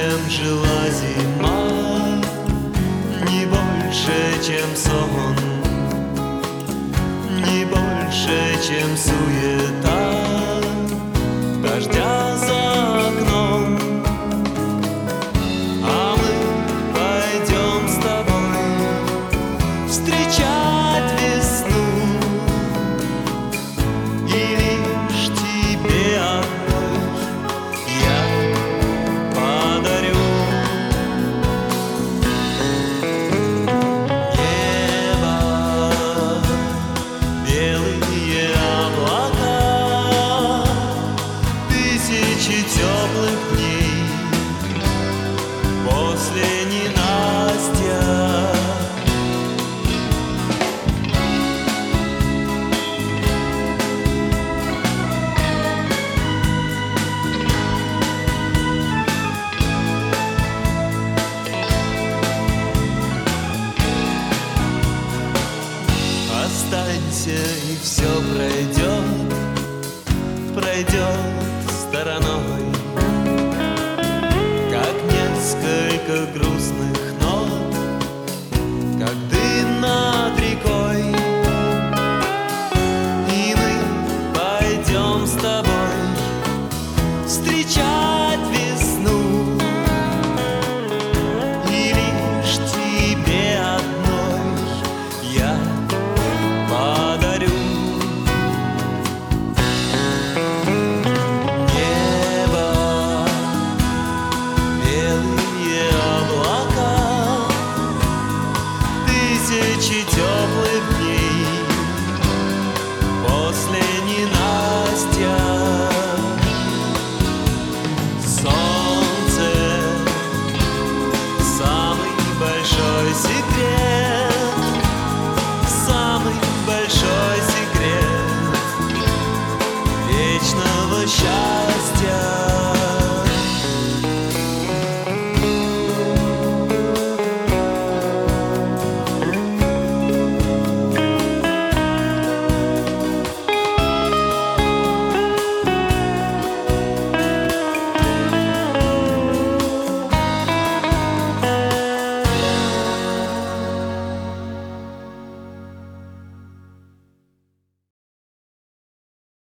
чем жила зима, не больше, чем сон, не больше, чем суета дождя за окном. А мы пойдем с тобой встречать весну, и лишь тебе одной я подарю небо, белые облака, тысячи теплых дней после ненастья. Останься, и все пройдет, пройдет стороной, как несколько грустных